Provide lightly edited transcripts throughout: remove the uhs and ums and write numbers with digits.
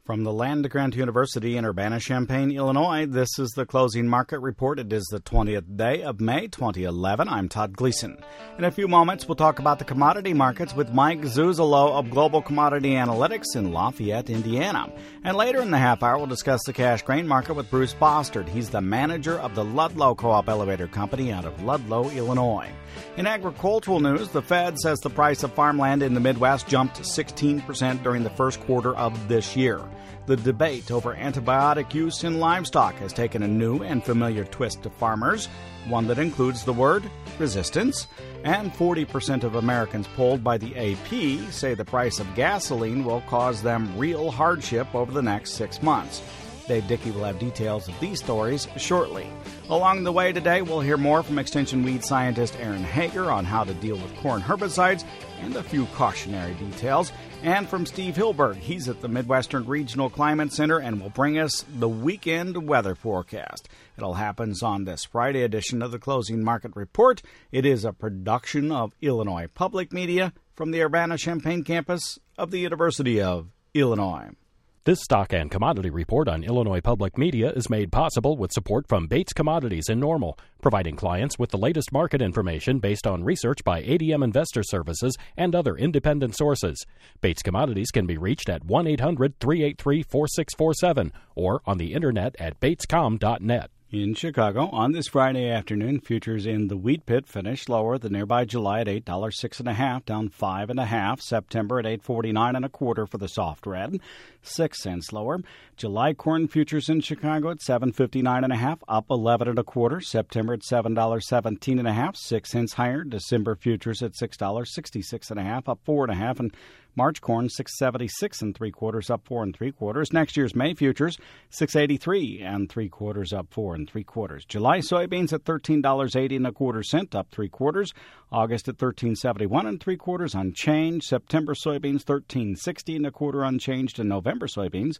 From the Land Grant University in Urbana-Champaign, Illinois, this is the Closing Market Report. It is the 20th day of May 2011. I'm Todd Gleason. In a few moments, we'll talk about the commodity markets with Mike Zuzolo of Global Commodity Analytics in Lafayette, Indiana. And later in the half hour, we'll discuss the cash grain market with Bruce Bostard. He's the manager of the Ludlow Co-op Elevator Company out of Ludlow, Illinois. In agricultural news, the Fed says the price of farmland in the Midwest jumped 16% during the first quarter of this year. The debate over antibiotic use in livestock has taken a new and familiar twist to farmers, one that includes the word resistance. And 40% of Americans polled by the AP say the price of gasoline will cause them real hardship over the next 6 months. Dave Dickey will have details of these stories shortly. Along the way today, we'll hear more from Extension Weed Scientist Aaron Hager on how to deal with corn herbicides and a few cautionary details. And from Steve Hilberg, he's at the Midwestern Regional Climate Center and will bring us the weekend weather forecast. It all happens on this Friday edition of the Closing Market Report. It is a production of Illinois Public Media from the Urbana-Champaign campus of the University of Illinois. This stock and commodity report on Illinois Public Media is made possible with support from Bates Commodities in Normal, providing clients with the latest market information based on research by ADM Investor Services and other independent sources. Bates Commodities can be reached at 1-800-383-4647 or on the internet at batescom.net. In Chicago, on this Friday afternoon, futures in the wheat pit finished lower. The nearby July at $8.06.5, down 5.5. September at $8.49.25 for the soft red, 6 cents lower. July corn futures in Chicago at $7.59.5, up 11.25. September at $7.17.5, 6 cents higher. December futures at $6.66.5, up 4.5, and March corn, $6.76 up 4 3/4. Next year's May futures, $6.83 3/4 up 4 3/4. July soybeans at $13.80 up 3/4. August at $13.71 3/4 unchanged. September soybeans $13.60 unchanged, and November soybeans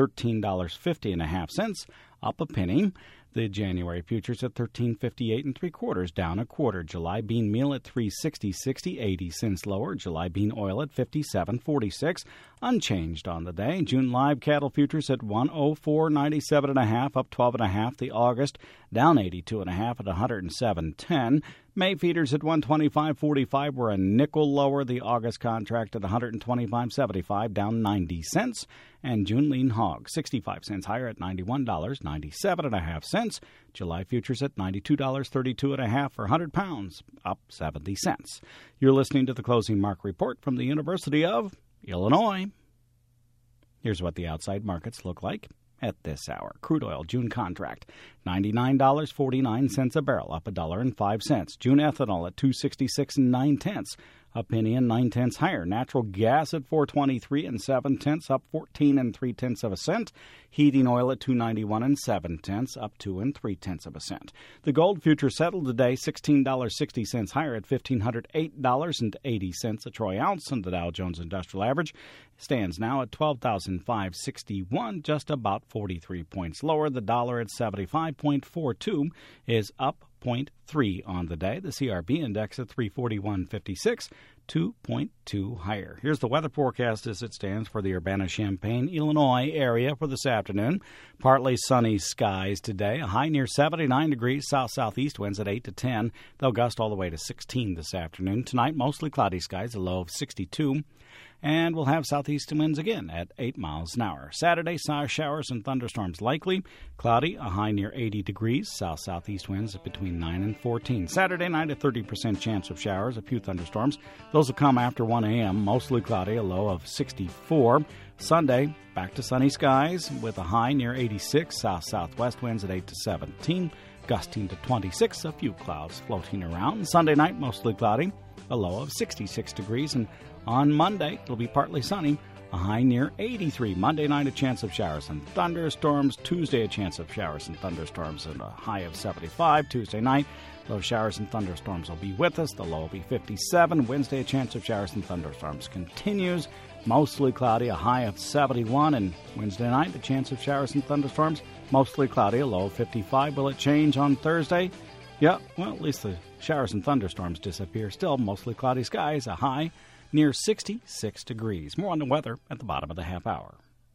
$13.50 up a penny. The January futures at $13.58 3/4, down 1/4. July bean meal at $3.60.60, 80 cents lower. July bean oil at $57.46, unchanged on the day. June live cattle futures at $104.97.5, up 12.5. The August down 82.5 at $107.10. May feeders at $125.45 were a nickel lower. The August contract at $125.75, down 90 cents. And June lean hog, 65 cents higher at $91.97.5. July futures at $92.32.5 for 100 pounds, up 70 cents. You're listening to the Closing Market Report from the University of Illinois. Here's what the outside markets look like at this hour. Crude oil, June contract, $99.49 a barrel, up $1.05. June ethanol at $2.66 9/10, a penny and 9/10 higher. Natural gas at $4.23 7/10, up 14 3/10 cents. Heating oil at $2.91 7/10, up 2 3/10 cents. The gold future settled today $16.60 higher at $1,508.80 a troy ounce, and the Dow Jones Industrial Average stands now at 12,561, just about 43 points lower. The dollar at 75.42 is up 0.3 on the day. The CRB index at 341.56, 2.2 higher. Here's the weather forecast as it stands for the Urbana-Champaign, Illinois area for this afternoon. Partly sunny skies today. A high near 79 degrees. South-southeast winds at 8 to 10. They'll gust all the way to 16 this afternoon. Tonight, mostly cloudy skies, a low of 62. And we'll have southeast winds again at 8 miles an hour. Saturday, showers and thunderstorms likely. Cloudy, a high near 80 degrees. South-southeast winds at between 9 and 14. Saturday night, a 30% chance of showers, a few thunderstorms. Those will come after 1 a.m., mostly cloudy, a low of 64. Sunday, back to sunny skies with a high near 86. South-southwest winds at 8 to 17. Gusting to 26, a few clouds floating around. Sunday night, mostly cloudy, a low of 66 degrees. And on Monday, it'll be partly sunny, a high near 83. Monday night, a chance of showers and thunderstorms. Tuesday, a chance of showers and thunderstorms and a high of 75. Tuesday night, those showers and thunderstorms will be with us. The low will be 57. Wednesday, a chance of showers and thunderstorms continues. Mostly cloudy, a high of 71. And Wednesday night, a chance of showers and thunderstorms. Mostly cloudy, a low of 55. Will it change on Thursday? Yeah, well, at least the showers and thunderstorms disappear. Still, mostly cloudy skies, a high near 66 degrees. More on the weather at the bottom of the half hour.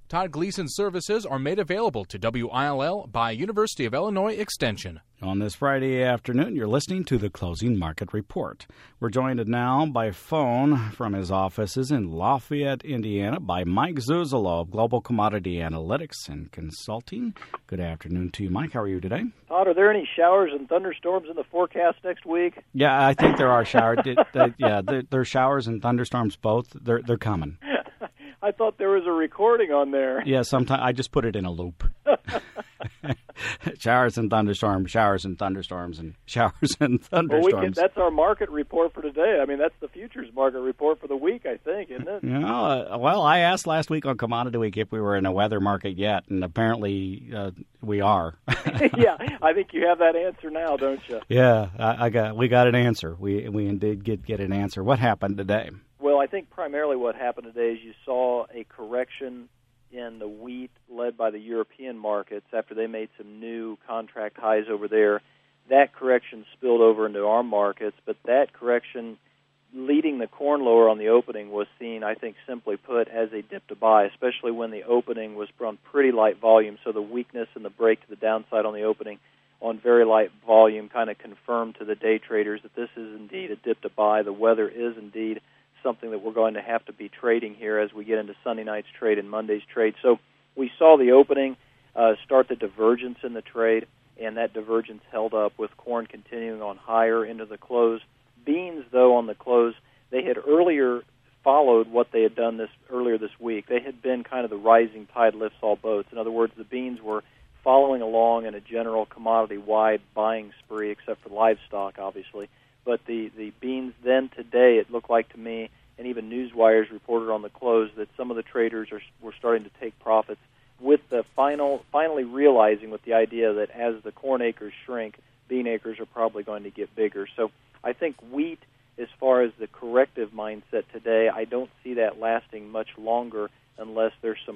Todd Gleason's services are made available to WILL by University of Illinois Extension. On this Friday afternoon, you're listening to the Closing Market Report. We're joined now by phone from his offices in Lafayette, Indiana, by Mike Zuzolo of Global Commodity Analytics and Consulting. Good afternoon to you, Mike. How are you today? Todd, are there any showers and thunderstorms in the forecast next week? Yeah, I think there are showers. There's showers and thunderstorms both. They're coming. I thought there was a recording on there. Yeah, sometimes I just put it in a loop. Showers and thunderstorms, and showers and thunderstorms. Well, that's our market report for today. I mean, that's the futures market report for the week, I think, isn't it? Well, I asked last week on Commodity Week if we were in a weather market yet, and apparently we are. Yeah, I think you have that answer now, don't you? Yeah, we got an answer. We indeed get an answer. What happened today? Well, I think primarily what happened today is you saw a correction in the wheat led by the European markets after they made some new contract highs over there. That correction spilled over into our markets, but that correction leading the corn lower on the opening was seen, I think, simply put, as a dip to buy, especially when the opening was from pretty light volume. So the weakness and the break to the downside on the opening on very light volume kind of confirmed to the day traders that this is indeed a dip to buy. The weather is indeed something that we're going to have to be trading here as we get into Sunday night's trade and Monday's trade. So we saw the opening start the divergence in the trade, and that divergence held up with corn continuing on higher into the close. Beans, though, on the close, they had earlier followed what they had done earlier this week. They had been kind of the rising tide lifts all boats. In other words, the beans were following along in a general commodity-wide buying spree, except for livestock, obviously. But the beans then today, it looked like to me, and even Newswire's reported on the close, that some of the traders were starting to take profits with the finally realizing with the idea that as the corn acres shrink, bean acres are probably going to get bigger. So I think wheat, as far as the corrective mindset today, I don't see that lasting much longer unless there's some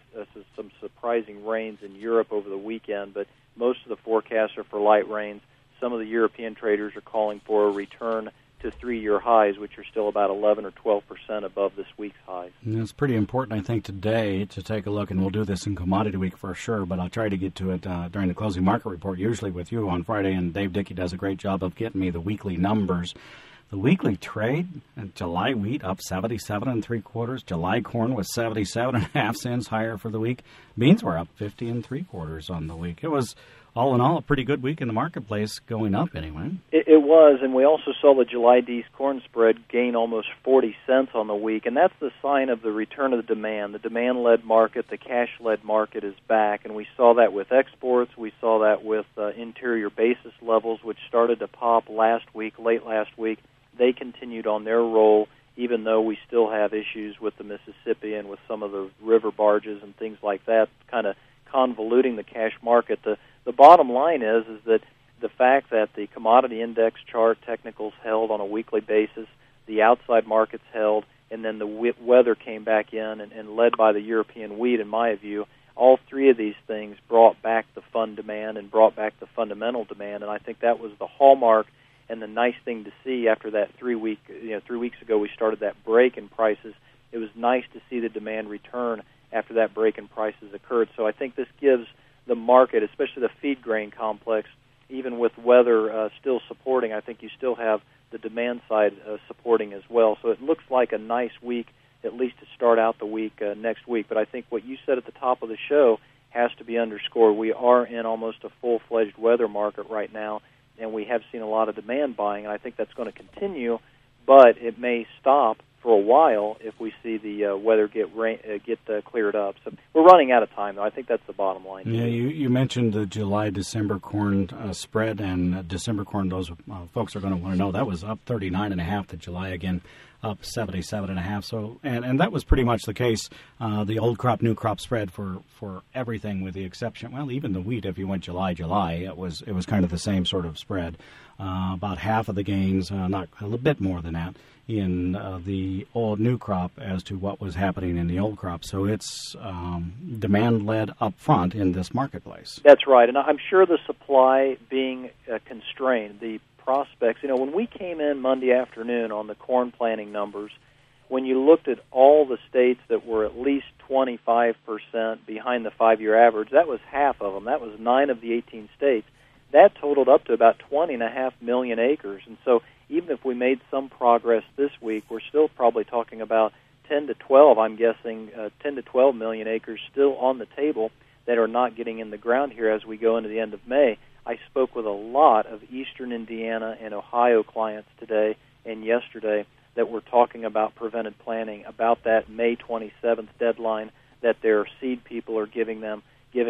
surprising rains in Europe over the weekend. But most of the forecasts are for light rains. Some of the European traders are calling for a return to three-year highs, which are still about 11 or 12% above this week's highs. And it's pretty important, I think, today to take a look, and we'll do this in Commodity Week for sure, but I'll try to get to it during the closing market report, usually with you on Friday, and Dave Dickey does a great job of getting me the weekly numbers. The weekly trade, July wheat up 77 3/4. July corn was 77.5 cents higher for the week. Beans were up 50 3/4 on the week. It was, all in all, a pretty good week in the marketplace, going up anyway. It was, and we also saw the July D's corn spread gain almost 40 cents on the week, and that's the sign of the return of the demand. The demand-led market, the cash-led market is back, and we saw that with exports. We saw that with interior basis levels, which started to pop late last week. They continued on their roll, even though we still have issues with the Mississippi and with some of the river barges and things like that, kind of convoluting the cash market. The bottom line is that the fact that the commodity index chart technicals held on a weekly basis, the outside markets held, and then the weather came back in and led by the European wheat, in my view, all three of these things brought back the fund demand and brought back the fundamental demand, and I think that was the hallmark and the nice thing to see after that 3 weeks ago we started that break in prices. It was nice to see the demand return after that break in prices occurred. So I think this gives the market, especially the feed grain complex, even with weather still supporting, I think you still have the demand side supporting as well. So it looks like a nice week, at least to start out the week next week. But I think what you said at the top of the show has to be underscored. We are in almost a full-fledged weather market right now, and we have seen a lot of demand buying, and I think that's going to continue, but it may stop for a while if we see the weather get cleared up. So we're running out of time, though. I think that's the bottom line. Yeah, you mentioned the July-December corn spread, and December corn, those folks are going to want to know, that was up 39.5 to July again, up 77.5. So, and that was pretty much the case. The old crop, new crop spread for everything, with the exception, well, even the wheat. If you went July, it was kind of the same sort of spread. About half of the gains, not a little bit more than that, in the old new crop as to what was happening in the old crop. So it's demand-led up front in this marketplace. That's right, and I'm sure the supply being constrained, the prospects, when we came in Monday afternoon on the corn planting numbers, when you looked at all the states that were at least 25% behind the 5-year average, that was half of them. That was 9 of the 18 states. That totaled up to about 20.5 million acres. And so even if we made some progress this week, we're still probably talking about 10 to 12, I'm guessing, 10 to 12 million acres still on the table that are not getting in the ground here as we go into the end of May. I spoke with a lot of eastern Indiana and Ohio clients today and yesterday that were talking about prevented planting, about that May 27th deadline that their seed people are giving them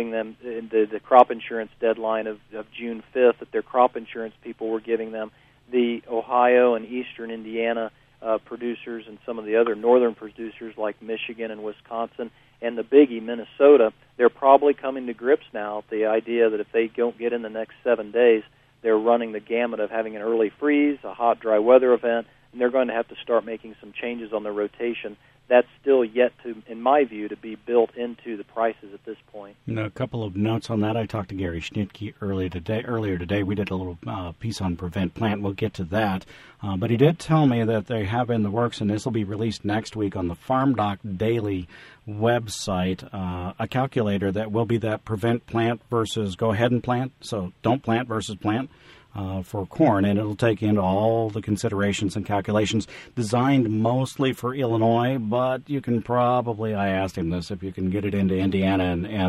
the crop insurance deadline of June 5th that their crop insurance people were giving them, the Ohio and eastern Indiana producers and some of the other northern producers like Michigan and Wisconsin, and the biggie, Minnesota, they're probably coming to grips now with the idea that if they don't get in the next 7 days, they're running the gamut of having an early freeze, a hot, dry weather event, and they're going to have to start making some changes on their rotation. That's still yet to, in my view, to be built into the prices at this point. A couple of notes on that. I talked to Gary Schnitke earlier today. We did a little piece on Prevent Plant. We'll get to that. But he did tell me that they have in the works, and this will be released next week on the Farm Doc Daily website, a calculator that will be that prevent plant versus go ahead and plant. So don't plant versus plant. For corn, and it'll take into all the considerations and calculations designed mostly for Illinois, but you can probably, I asked him this, if you can get it into Indiana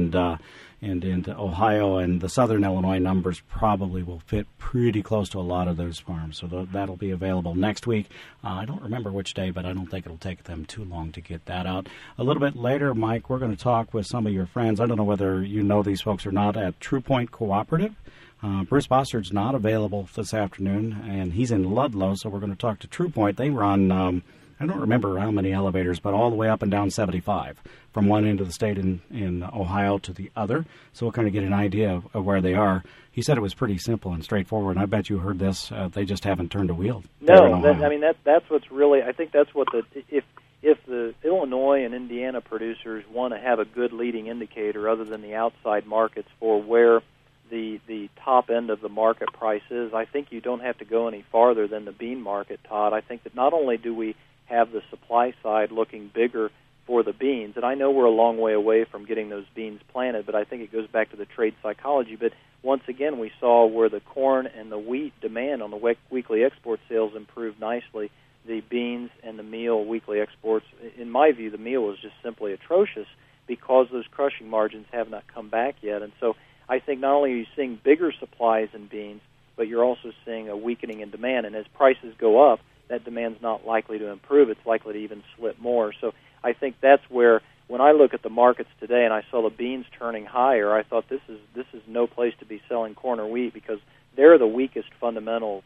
and into Ohio, and the southern Illinois numbers probably will fit pretty close to a lot of those farms. So that'll be available next week. I don't remember which day, but I don't think it'll take them too long to get that out. A little bit later, Mike, we're going to talk with some of your friends. I don't know whether you know these folks or not at True Point Cooperative. Bruce Bossard's not available this afternoon, and he's in Ludlow, so we're going to talk to True Point. They run, I don't remember how many elevators, but all the way up and down 75, from one end of the state in Ohio to the other, so we'll kind of get an idea of where they are. He said it was pretty simple and straightforward, and I bet you heard this. They just haven't turned a wheel. No, that's what's really, I think that's what if the Illinois and Indiana producers want to have a good leading indicator other than the outside markets for where the top end of the market price is, I think you don't have to go any farther than the bean market, Todd. I think that not only do we have the supply side looking bigger for the beans, and I know we're a long way away from getting those beans planted, but I think it goes back to the trade psychology. But once again, we saw where the corn and the wheat demand on the weekly export sales improved nicely. The beans and the meal weekly exports, in my view, the meal is just simply atrocious because those crushing margins have not come back yet. And so I think not only are you seeing bigger supplies in beans, but you're also seeing a weakening in demand. And as prices go up, that demand's not likely to improve. It's likely to even slip more. So I think that's where, when I look at the markets today and I saw the beans turning higher, I thought this is no place to be selling corn or wheat because they're the weakest fundamental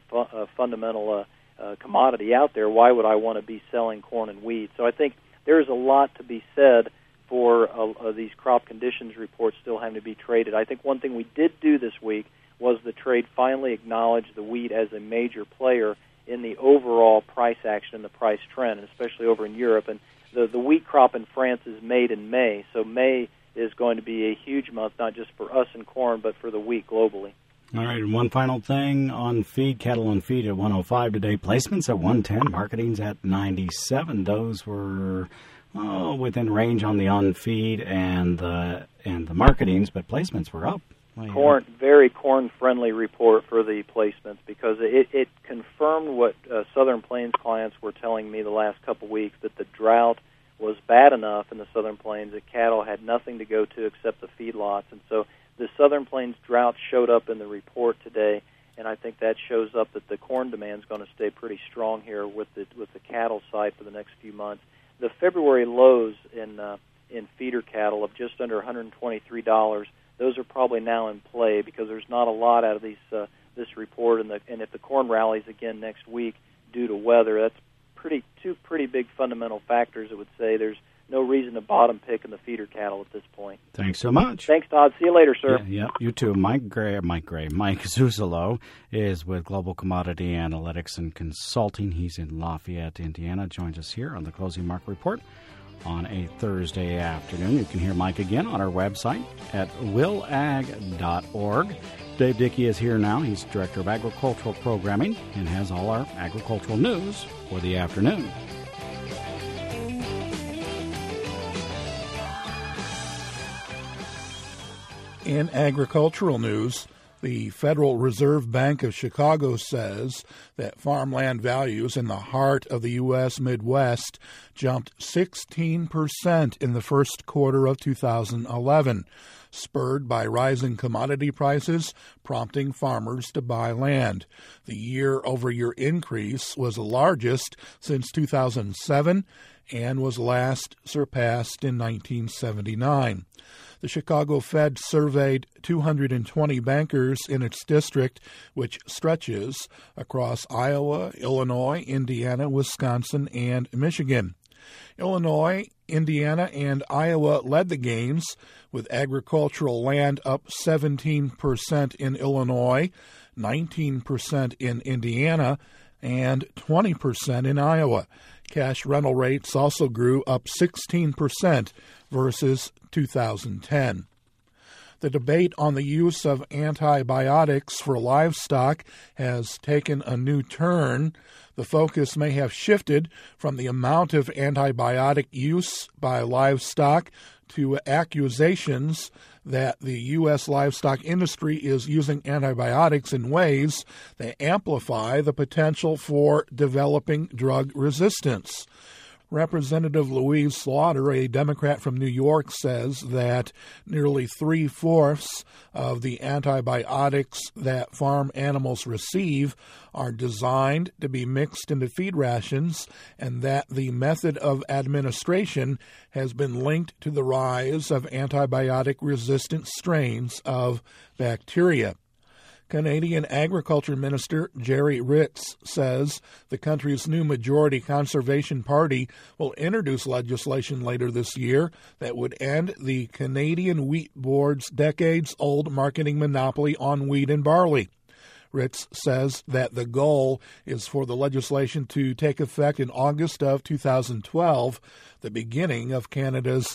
commodity out there. Why would I want to be selling corn and wheat? So I think there's a lot to be said for these crop conditions reports still having to be traded. I think one thing we did do this week was the trade finally acknowledged the wheat as a major player in the overall price action and the price trend, especially over in Europe. And the wheat crop in France is made in May, so May is going to be a huge month, not just for us in corn, but for the wheat globally. All right, and one final thing on feed, cattle on feed at 105 today, placements at 110, marketing's at 97. Those were within range on the on-feed and the marketings, but placements were up. Very corn-friendly report for the placements because it confirmed what Southern Plains clients were telling me the last couple weeks, that the drought was bad enough in the Southern Plains that cattle had nothing to go to except the feedlots. And so the Southern Plains drought showed up in the report today, and I think that shows up that the corn demand is going to stay pretty strong here with the cattle side for the next few months. The February lows in feeder cattle of just under $123, those are probably now in play because there's not a lot out of this report, and if the corn rallies again next week due to weather, that's two pretty big fundamental factors that would say there's no reason to bottom pick in the feeder cattle at this point. Thanks so much. Thanks, Todd. See you later, sir. Yeah, you too. Mike Zuzolo is with Global Commodity Analytics and Consulting. He's in Lafayette, Indiana. Joins us here on the Closing Market Report on a Thursday afternoon. You can hear Mike again on our website at willag.org. Dave Dickey is here now. He's Director of Agricultural Programming and has all our agricultural news for the afternoon. In agricultural news, the Federal Reserve Bank of Chicago says that farmland values in the heart of the U.S. Midwest jumped 16% in the first quarter of 2011, spurred by rising commodity prices, prompting farmers to buy land. The year-over-year increase was the largest since 2007 and was last surpassed in 1979. The Chicago Fed surveyed 220 bankers in its district, which stretches across Iowa, Illinois, Indiana, Wisconsin, and Michigan. Illinois, Indiana, and Iowa led the gains, with agricultural land up 17% in Illinois, 19% in Indiana, and 20% in Iowa. Cash rental rates also grew up 16% versus 2010. The debate on the use of antibiotics for livestock has taken a new turn. The focus may have shifted from the amount of antibiotic use by livestock to accusations that the U.S. livestock industry is using antibiotics in ways that amplify the potential for developing drug resistance. Representative Louise Slaughter, a Democrat from New York, says that nearly 3/4 of the antibiotics that farm animals receive are designed to be mixed into feed rations, and that the method of administration has been linked to the rise of antibiotic-resistant strains of bacteria. Canadian Agriculture Minister Jerry Ritz says the country's new majority Conservation Party will introduce legislation later this year that would end the Canadian Wheat Board's decades-old marketing monopoly on wheat and barley. Ritz says that the goal is for the legislation to take effect in August of 2012, the beginning of Canada's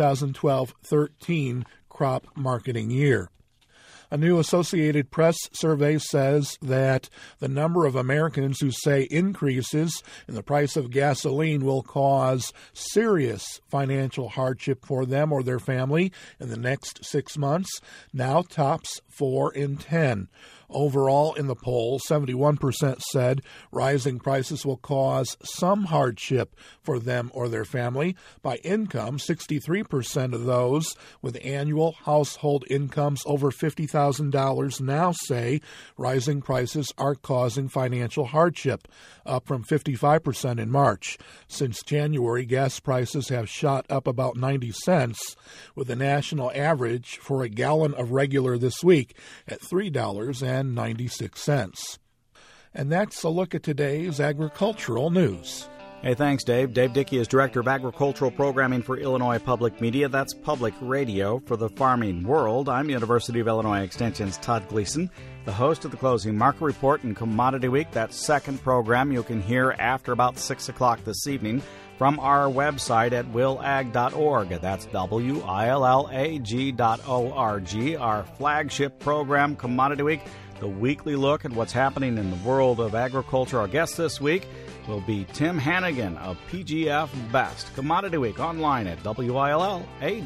2012-13 crop marketing year. A new Associated Press survey says that the number of Americans who say increases in the price of gasoline will cause serious financial hardship for them or their family in the next 6 months now tops 4 in 10. Overall, in the poll, 71% said rising prices will cause some hardship for them or their family. By income, 63% of those with annual household incomes over $50,000 now say rising prices are causing financial hardship, up from 55% in March. Since January, gas prices have shot up about 90 cents, with the national average for a gallon of regular this week at $3.96. And that's a look at today's agricultural news. Hey, thanks, Dave. Dave Dickey is Director of Agricultural Programming for Illinois Public Media. That's public radio for the farming world. I'm University of Illinois Extension's Todd Gleason, the host of the Closing Market Report and Commodity Week. That second program you can hear after about 6 o'clock this evening from our website at willag.org. That's willag.org. Our flagship program, Commodity Week, the weekly look at what's happening in the world of agriculture. Our guest this week will be Tim Hannigan of PGF Best. Commodity Week online at willag.org.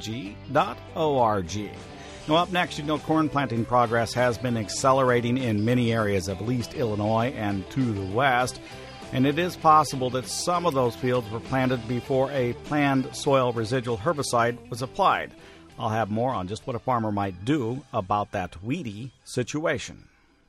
Now, up next, you know, corn planting progress has been accelerating in many areas of East Illinois and to the west. And it is possible that some of those fields were planted before a planned soil residual herbicide was applied. I'll have more on just what a farmer might do about that weedy situation.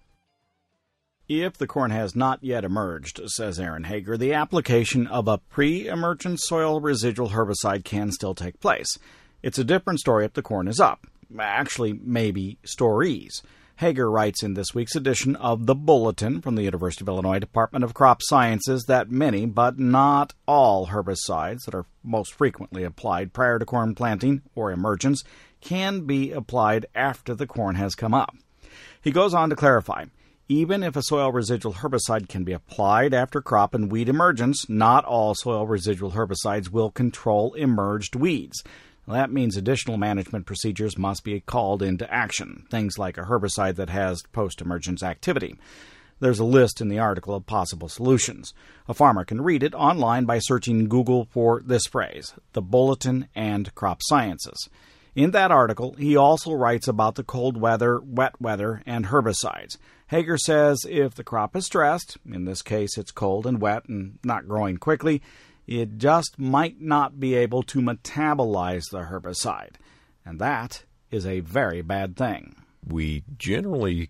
If the corn has not yet emerged, says Aaron Hager, the application of a pre-emergent soil residual herbicide can still take place. It's a different story if the corn is up. Actually, maybe stories. Hager writes in this week's edition of The Bulletin from the University of Illinois Department of Crop Sciences that many, but not all, herbicides that are most frequently applied prior to corn planting or emergence can be applied after the corn has come up. He goes on to clarify, even if a soil residual herbicide can be applied after crop and weed emergence, not all soil residual herbicides will control emerged weeds. That means additional management procedures must be called into action, things like a herbicide that has post-emergence activity. There's a list in the article of possible solutions. A farmer can read it online by searching Google for this phrase, The Bulletin and Crop Sciences. In that article, he also writes about the cold weather, wet weather, and herbicides. Hager says if the crop is stressed, in this case it's cold and wet and not growing quickly, it just might not be able to metabolize the herbicide. And that is a very bad thing. We generally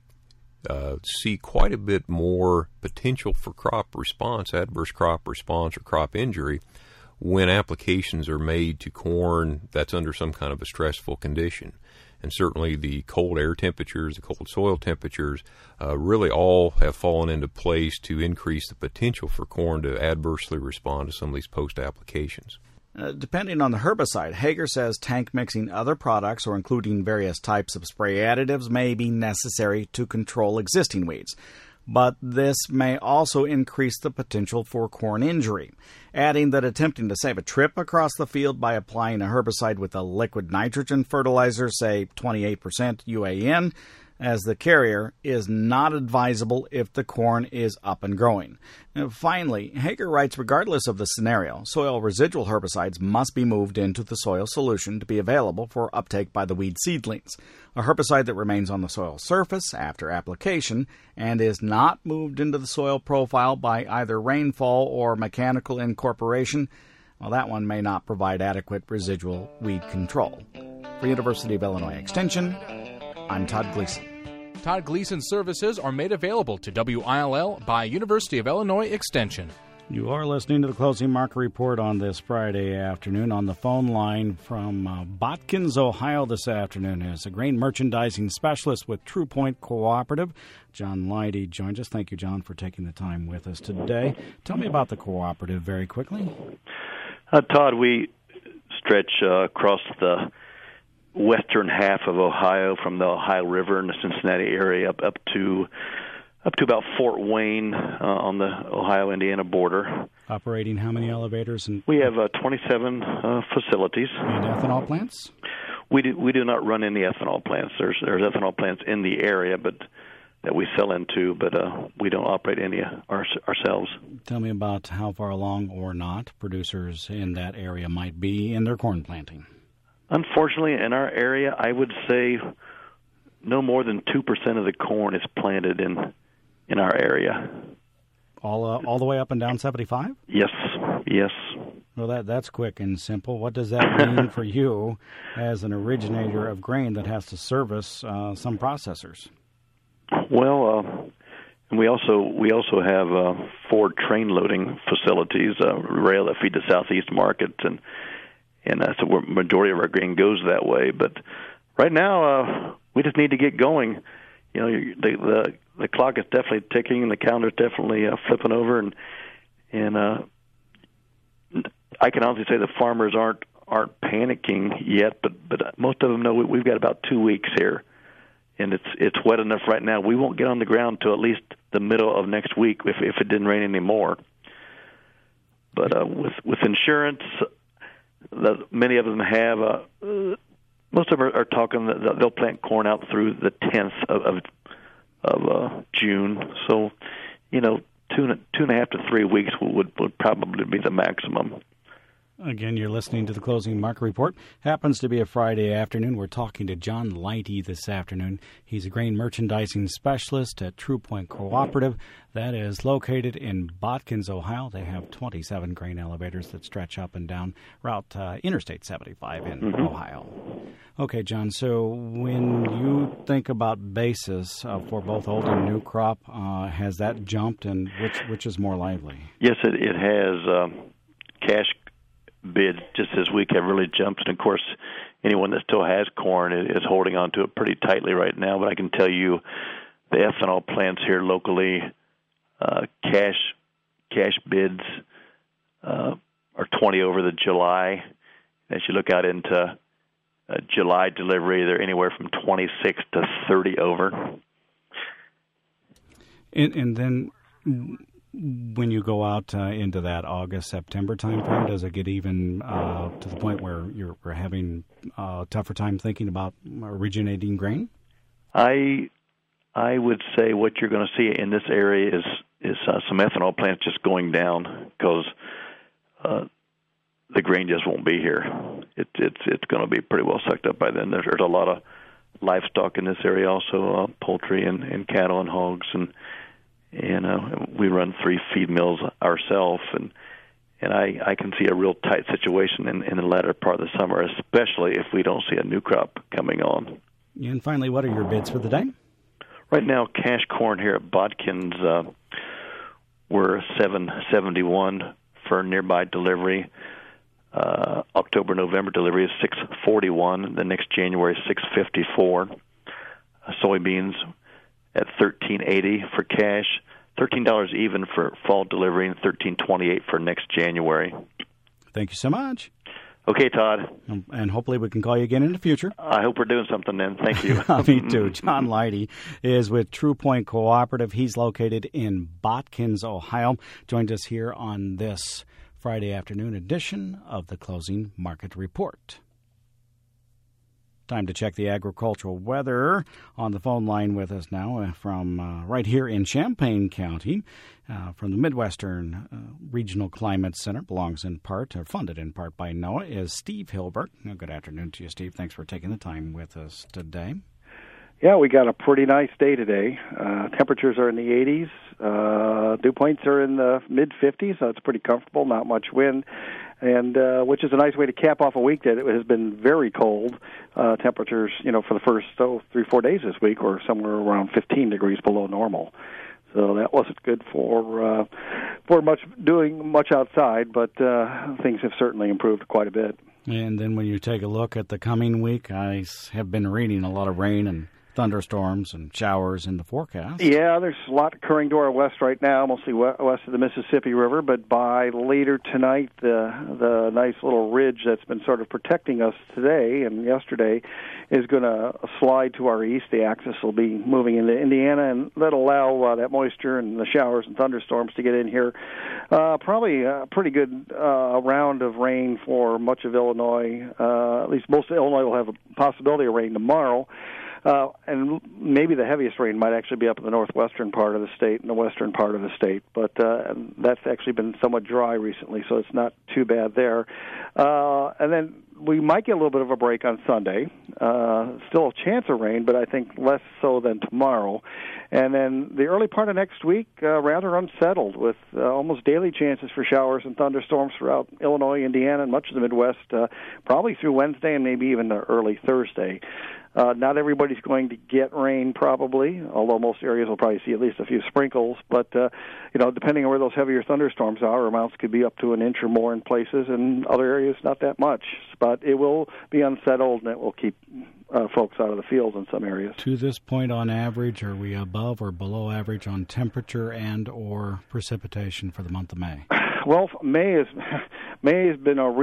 see quite a bit more potential for crop response, adverse crop response, or crop injury when applications are made to corn that's under some kind of a stressful condition. And certainly the cold air temperatures, the cold soil temperatures, really all have fallen into place to increase the potential for corn to adversely respond to some of these post-applications. Depending on the herbicide, Hager says tank mixing other products or including various types of spray additives may be necessary to control existing weeds. But this may also increase the potential for corn injury, adding that attempting to save a trip across the field by applying a herbicide with a liquid nitrogen fertilizer, say 28% UAN, as the carrier, is not advisable if the corn is up and growing. And finally, Hager writes, regardless of the scenario, soil residual herbicides must be moved into the soil solution to be available for uptake by the weed seedlings. A herbicide that remains on the soil surface after application and is not moved into the soil profile by either rainfall or mechanical incorporation, well, that one may not provide adequate residual weed control. For University of Illinois Extension, I'm Todd Gleason. Todd Gleason services are made available to WILL by University of Illinois Extension. You are listening to the Closing Market Report on this Friday afternoon. On the phone line from Botkins, Ohio this afternoon is a grain merchandising specialist with True Point Cooperative. John Leidy joins us. Thank you, John, for taking the time with us today. Tell me about the cooperative very quickly. Todd, we stretch across the western half of Ohio from the Ohio River in the Cincinnati area up to about Fort Wayne on the Ohio-Indiana border. Operating how many elevators? We have 27 facilities. And ethanol plants? We do not run any ethanol plants. There's ethanol plants in the area, but that we sell into, but we don't operate any ourselves. Tell me about how far along or not producers in that area might be in their corn planting. Unfortunately, in our area, I would say no more than 2% of the corn is planted in our area. All the way up and down 75? Yes. Well, that's quick and simple. What does that mean for you as an originator of grain that has to service some processors? Well, we also have 4 train loading facilities, rail that feed the southeast market, and that's where the majority of our grain goes that way. But right now, we just need to get going. You know, the clock is definitely ticking, and the calendar's definitely flipping over. And I can honestly say the farmers aren't panicking yet, but most of them know we've got about 2 weeks here, and it's wet enough right now. We won't get on the ground till at least the middle of next week if it didn't rain anymore. But with insurance. Many of them have. Most of them are talking that they'll plant corn out through the 10th of June. So, 2.5 to 3 weeks would probably be the maximum. Again, you're listening to the Closing Market Report. Happens to be a Friday afternoon. We're talking to John Leidy this afternoon. He's a grain merchandising specialist at True Point Cooperative. That is located in Botkins, Ohio. They have 27 grain elevators that stretch up and down Route Interstate 75 in Ohio. Okay, John, so when you think about basis for both old and new crop, has that jumped, and which is more lively? Yes, it has. Cash bids just this week have really jumped, and of course anyone that still has corn is holding on to it pretty tightly right now. But I can tell you the ethanol plants here locally, cash bids are 20 over the July. As you look out into July delivery, they're anywhere from 26 to 30 over. And then when you go out into that August-September time frame, does it get even to the point where you're having a tougher time thinking about originating grain? I would say what you're going to see in this area is some ethanol plants just going down because the grain just won't be here. It's going to be pretty well sucked up by then. There's a lot of livestock in this area, also poultry and cattle and hogs, and we run 3 feed mills ourselves, and I can see a real tight situation in the latter part of the summer, especially if we don't see a new crop coming on. And finally, what are your bids for the day? Right now, cash corn here at Bodkins, we're $7.71 for nearby delivery. October-November delivery is $6.41. The next January is $6.54. Soybeans at $13.80 for cash. $13 even for fall delivery, and $13.28 for next January. Thank you so much. Okay, Todd. And hopefully we can call you again in the future. I hope we're doing something then. Thank you. Me too. John Leidy is with True Point Cooperative. He's located in Bodkins, Ohio. Joined us here on this Friday afternoon edition of the Closing Market Report. Time to check the agricultural weather. On the phone line with us now from right here in Champaign County, from the Midwestern Regional Climate Center, belongs in part, or funded in part by NOAA, is Steve Hilberg. Good afternoon to you, Steve. Thanks for taking the time with us today. Yeah, we got a pretty nice day today. Temperatures are in the 80s. Dew points are in the mid-50s, so it's pretty comfortable, not much wind, and which is a nice way to cap off a week that it has been very cold. Temperatures, for the first 3-4 days this week were somewhere around 15 degrees below normal. So that wasn't good for doing much outside, but things have certainly improved quite a bit. And then when you take a look at the coming week, I have been reading a lot of rain and thunderstorms and showers in the forecast. Yeah, there's a lot occurring to our west right now, mostly west of the Mississippi River, but by later tonight, the nice little ridge that's been sort of protecting us today and yesterday is going to slide to our east. The axis will be moving into Indiana, and that'll allow that moisture and the showers and thunderstorms to get in here. Probably a pretty good round of rain for much of Illinois. At least most of Illinois will have a possibility of rain tomorrow. And maybe the heaviest rain might actually be up in the northwestern part of the state and the western part of the state. But that's actually been somewhat dry recently, so it's not too bad there. And then we might get a little bit of a break on Sunday. Still a chance of rain, but I think less so than tomorrow. And then the early part of next week, rather unsettled with almost daily chances for showers and thunderstorms throughout Illinois, Indiana, and much of the Midwest, probably through Wednesday and maybe even the early Thursday. Not everybody's going to get rain probably, although most areas will probably see at least a few sprinkles. But, depending on where those heavier thunderstorms are, amounts could be up to an inch or more in places, and other areas not that much. But it will be unsettled, and it will keep folks out of the fields in some areas. To this point, on average, are we above or below average on temperature and or precipitation for the month of May? Well, May has been a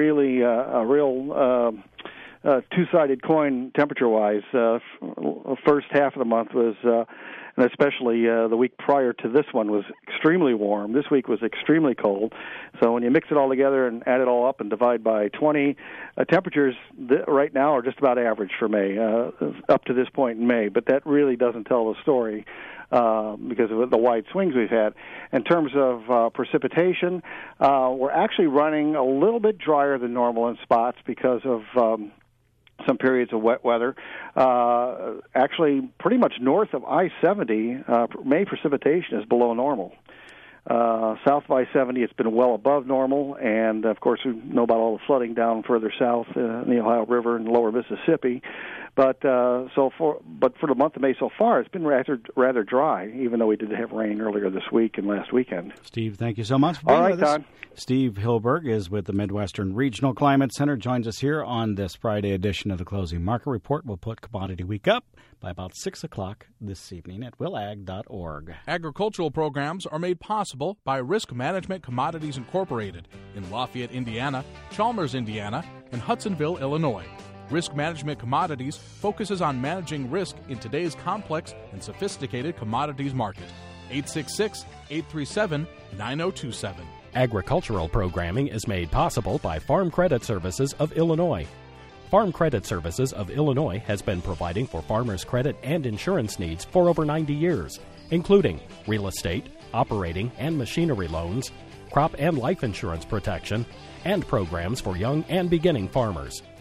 real two-sided coin temperature-wise. First half of the month was, and especially the week prior to this one, was extremely warm. This week was extremely cold. So when you mix it all together and add it all up and divide by 20, temperatures right now are just about average for May, up to this point in May. But that really doesn't tell the story because of the wide swings we've had. In terms of precipitation, we're actually running a little bit drier than normal in spots because of some periods of wet weather. Actually, pretty much north of I-70, May precipitation is below normal. South of I-70, it's been well above normal, and of course we know about all the flooding down further south in the Ohio River and lower Mississippi. But for the month of May so far, it's been rather dry, even though we did have rain earlier this week and last weekend. Steve, thank you so much for being with us. Todd. Steve Hilberg is with the Midwestern Regional Climate Center, joins us here on this Friday edition of the Closing Market Report. We'll put Commodity Week up by about 6 o'clock this evening at willag.org. Agricultural programs are made possible by Risk Management Commodities Incorporated in Lafayette, Indiana, Chalmers, Indiana, and Hudsonville, Illinois. Risk Management Commodities focuses on managing risk in today's complex and sophisticated commodities market. 866-837-9027. Agricultural programming is made possible by Farm Credit Services of Illinois. Farm Credit Services of Illinois has been providing for farmers' credit and insurance needs for over 90 years, including real estate, operating and machinery loans, crop and life insurance protection, and programs for young and beginning farmers.